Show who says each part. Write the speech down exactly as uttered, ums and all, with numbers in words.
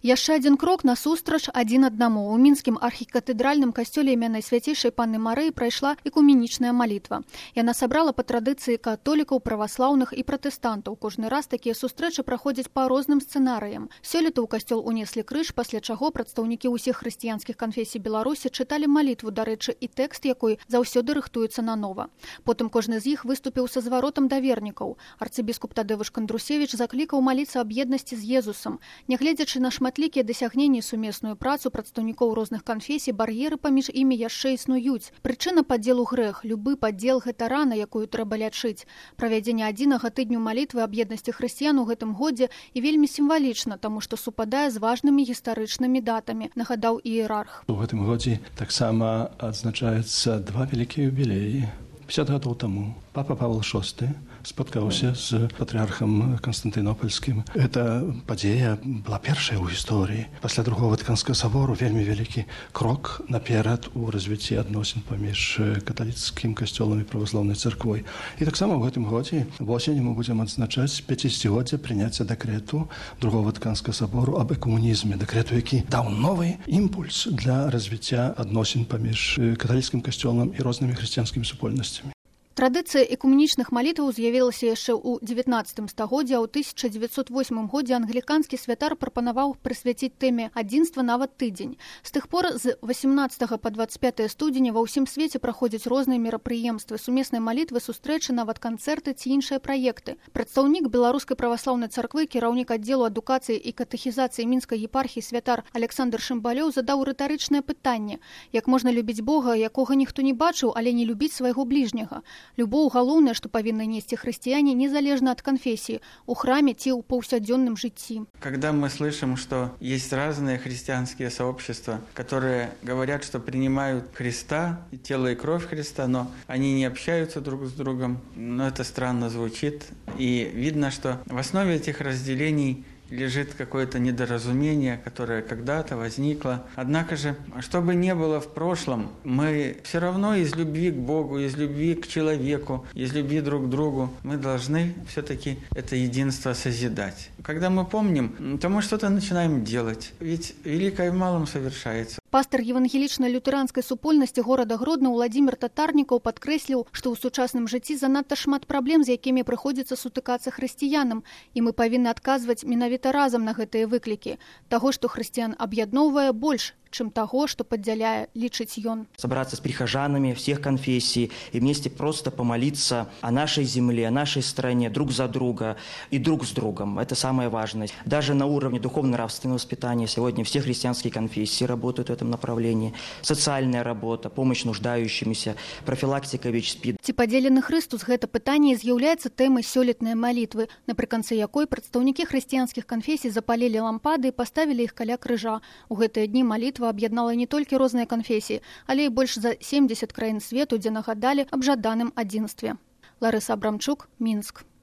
Speaker 1: Яшчэ адзін крок насустрач адзін аднаму. У мінскім архікатэдральным касцёле імя Найсвяцейшай Панны Марыі прайшла экуменічная малітва. Яна сабрала па традыцыі католікаў, праваслаўных і пратэстантаў. Кожны раз такія сустрэчы праходзяць па розным сцэнарыям. Сёлета ў касцёл унеслі крыж, пасля чаго прадстаўнікі ўсіх хрысціянскіх канфесій Беларусі чыталі малітву, дарэчы, і тэкст якой заўсёды рыхтуецца нанова. Потым кожны з іх выступіў са зваротам да вернікаў. Арцыбіскуп Тадеуш Кандрусевіч заклікаў маліцца аб еднасці з Езусам. Нягледзячы на шматлікія дасягненні і сумесную працу прадстаўнікоў розных канфесій, бар'еры паміж імі яшчэ існуюць. Прычына падзелу грэх, любы падзел гэта рана, якую трэба лячыць. Правядзенне адзінага тыдню малітвы аб еднасці хрысціян у гэтым годзе і вельмі сімвалічна, таму што супадае з важнымі гістарычнымі датамі, нагадаў іерарх.
Speaker 2: У гэтым годзе таксама адзначаецца два вялікія юбілеі. пятьдесят гадоў таму папа Павел шосты спаткаўся з патрыархам Канстантынопольскім. Эта падзея была першая ў гісторыі. Пасля другого Ватыканскага сабору вельмі вялікі крок наперад у развіцці адносін паміж каталіцкім касцёлам і праваслаўнай царквой. І таксама ў гэтым годзе восень мы будзем адзначаць пяцідзесяцігоддзе прыняцця дэкрэту другого Ватыканскага сабору аб экумунізме, дэкрэту, які даў новы імпульс для развіцця адносін паміж каталіцкім касцёлам і рознымі хрысціянскімі супольнасцямі.
Speaker 1: Традыцыя экуменічных малітваў з'явілася яшчэ ў дзевятнаццатым стагоддзі, а ў тысяча дзевяцьсот восьмым годзе англіканскі святар прапанаваў прысвяціць тэме адзінства нават тыдзень. З тых пор з васямнаццатага па дваццаць пятае студзеня ва ўсім свеце праходзяць розныя мерапрыемствы, сумесныя малітвы, сустрэчы, нават канцэрты ці іншыя праекты. Прадстаўнік беларускай праваслаўнай царквы, кіраўнік аддзелу адукацыі і катэхізацыі мінскай епархіі святар Александр Шымбалёў задаў рытарычнае пытанне: як можна любіць Бога, якога ніхто не бачыў, але не любіць свайго бліжняга? Любоў галоўнае, што павінны несці хрысціяне, незалежна ад канфесіі, у храме ці ў паўсядзённым жыцці.
Speaker 3: Когда мы слышим, что есть разные христианские сообщества, которые говорят, что принимают Христа, тело и кровь Христа, но они не общаются друг с другом, но это странно звучит. И видно, что в основе этих разделений лежит какое-то недоразумение, которое когда-то возникло. Однако же, что бы ни было в прошлом, мы все равно из любви к Богу, из любви к человеку, из любви друг к другу, мы должны все-таки это единство созидать. Когда мы помним, то мы что-то начинаем делать. Ведь великое в малом совершается.
Speaker 1: Пастор евангелічна-лютэранскай супольнасці горада Гродна Уладзімір Татарнікаў падкрэсліў, што ў сучасным жыцці занадта шмат праблем, з якімі прыходзіцца сутыкацца хрысціянам, і мы павінны адказваць менавіта разам на гэтыя выклікі. Таго, што хрысціян аб'ядноўвае, больш, чым таго, што падзяляе, лічыць ён.
Speaker 4: Собраться с прихожанами всех конфессий и вместе просто помолиться о нашей земле, о нашей стране, друг за друга и друг с другом. Это самое важное. Даже на уровне духовно-нравственного воспитания сегодня все христианские конфессии работают в этом направлении. Социальная работа, помощь нуждающимся, профилактика ВИЧ-СПИД.
Speaker 1: Ці падзелены Хрыстус — гэта пытанне з'яўляецца тэмай сёлетнай малітвы, напрыканцы якой прадстаўнікі хрысціянскіх канфесій запалілі лампады і паставілі іх каля крыжа. У гэтыя дні малітва аб'яднала не толькі розныя канфесіі, але і больш за семдзесят краін свету, дзе нагадалі аб жаданым адзінстве. Ларыса Абрамчук, Мінск.